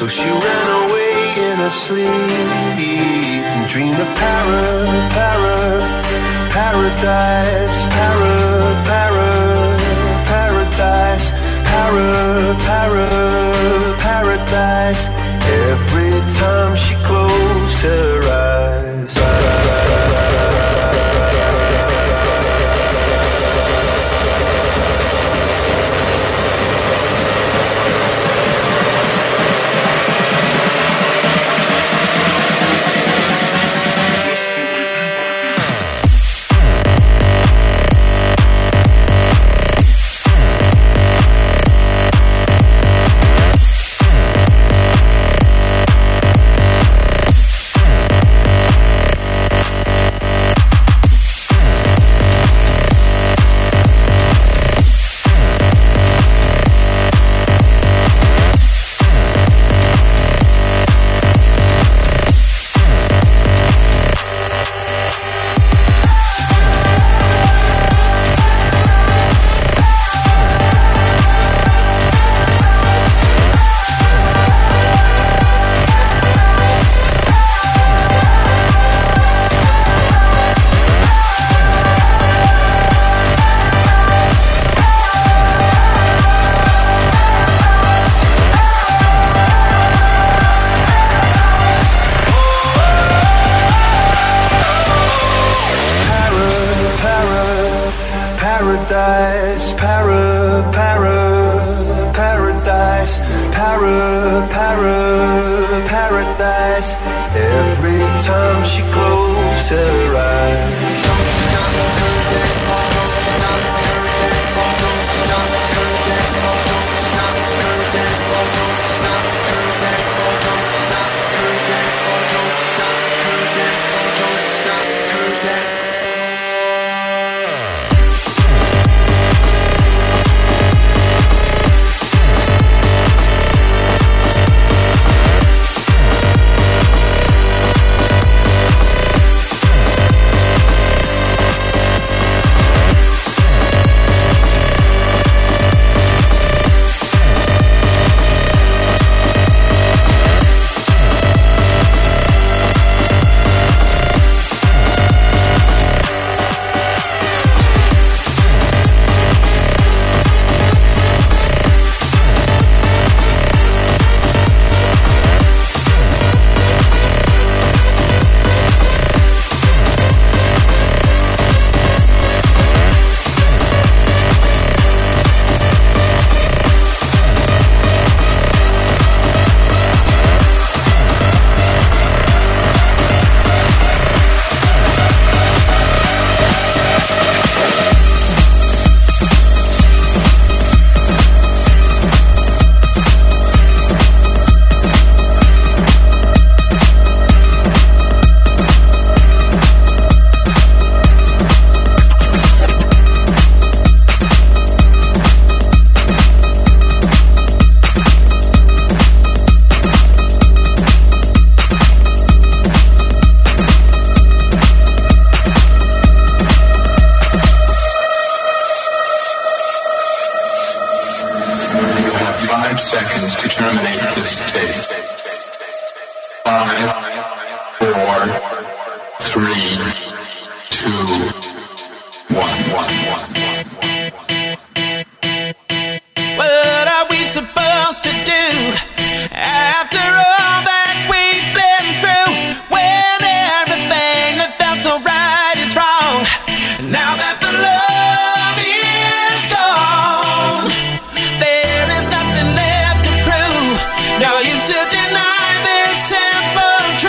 So she ran away in her sleep and dreamed of paradise, paradise, paradise. Every time she closed her eyes. Paradise. Every time she closed her eyes. Now you still deny this simple truth.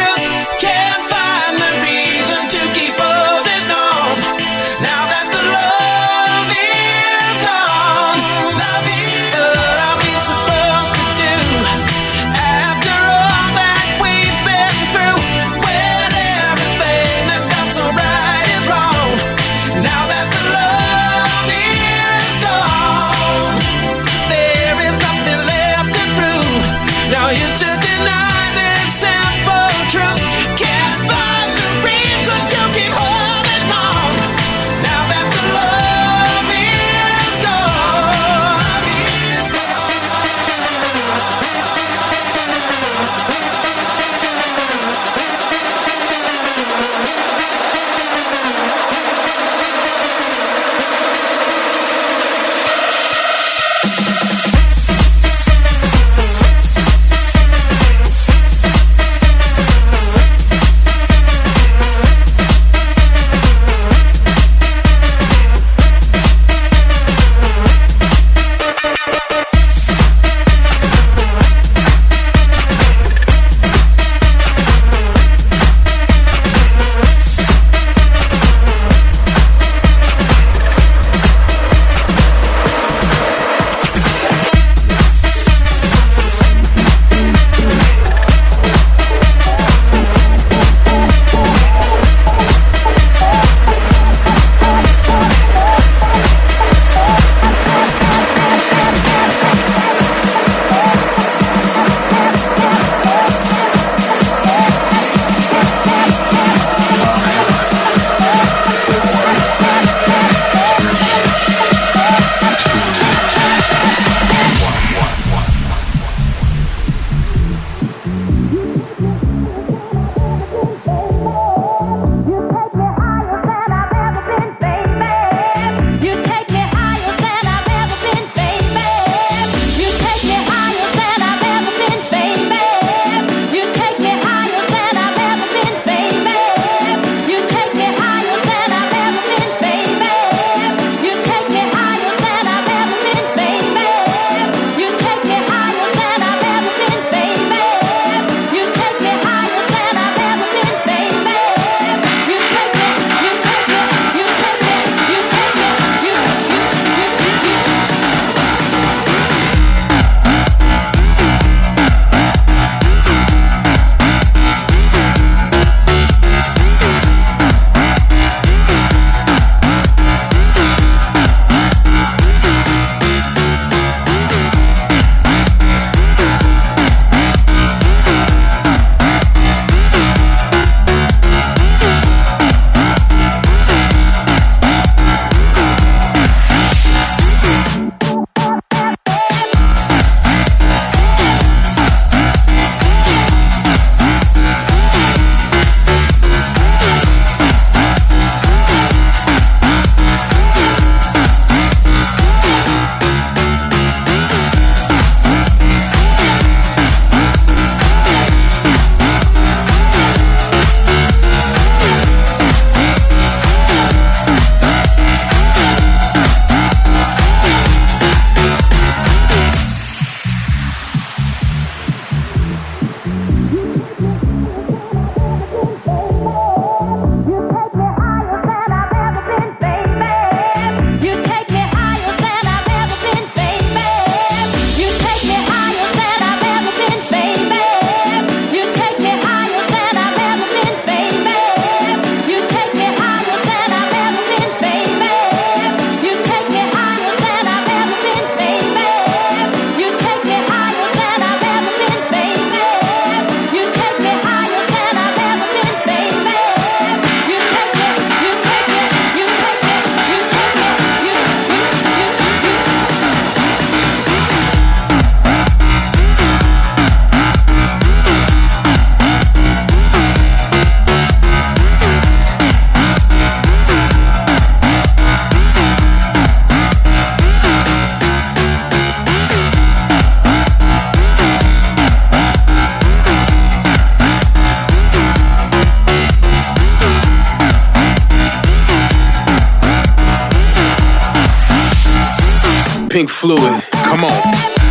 Pink Fluid, come on.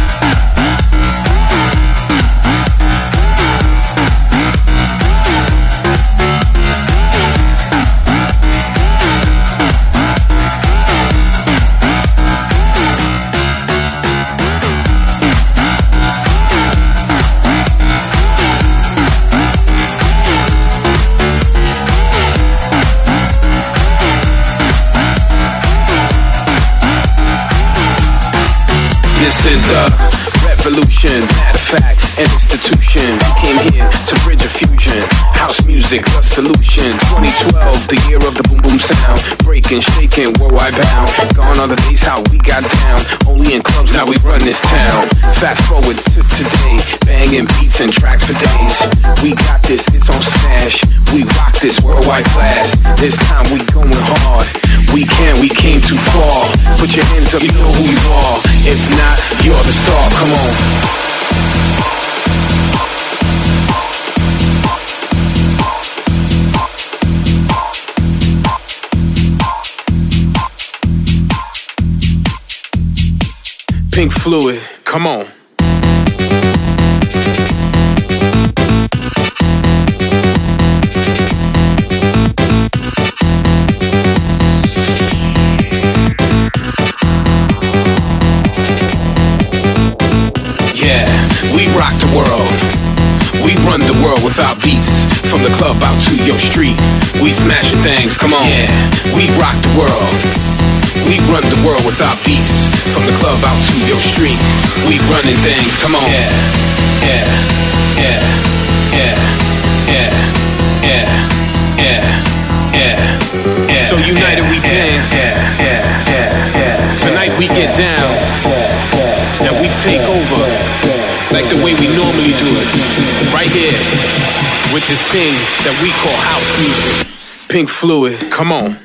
This is a revolution, matter of fact, an institution. We came here to bridge a fusion. House music, the solution. 2012, the year of the boom boom sound. Breaking, shaking, worldwide bound. Gone are the days how we got down. Only in clubs, now we run this town. Fast forward to today, banging beats and tracks for days. We got this, it's on Smash. We rock this worldwide class. This time we going hard. We came too far. Put your hands up, you know who you are. If not, you're the star, come on. Pink Fluid, come on. Yeah, we rock the world. We run the world with our beats. From the club out to your street, we smashing things, come on. Yeah, we rock the world. We run the world with our beats. From the club out to your street, we running things, come on. Yeah, yeah, yeah, yeah, yeah, yeah, yeah, yeah, yeah. So united we dance. Tonight we get down. Now we take over like the way we normally do it. Right here with this thing that we call house music. Pink Fluid, come on.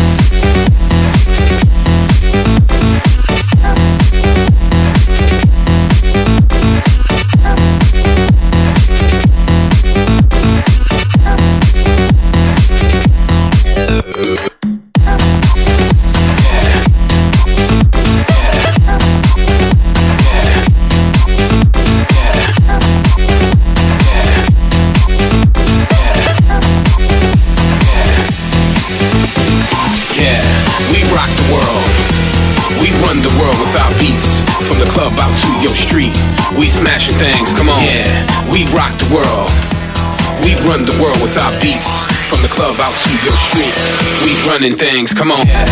From the club out to your street, we smashing things, come on. Yeah, we rock the world. We run the world with our beats. From the club out to your street, we running things, come on. Yeah.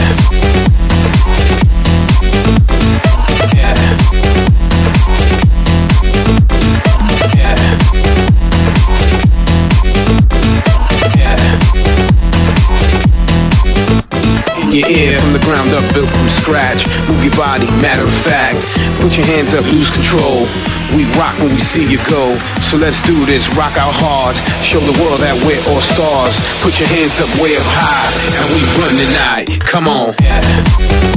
Yeah. Yeah. Yeah. In your ear, from the ground up, built from scratch. Move your body, matter of fact. Put your hands up, lose control. We rock when we see you go. So let's do this, rock out hard. Show the world that we're all stars. Put your hands up way up high, and we run tonight. Come on. Yeah.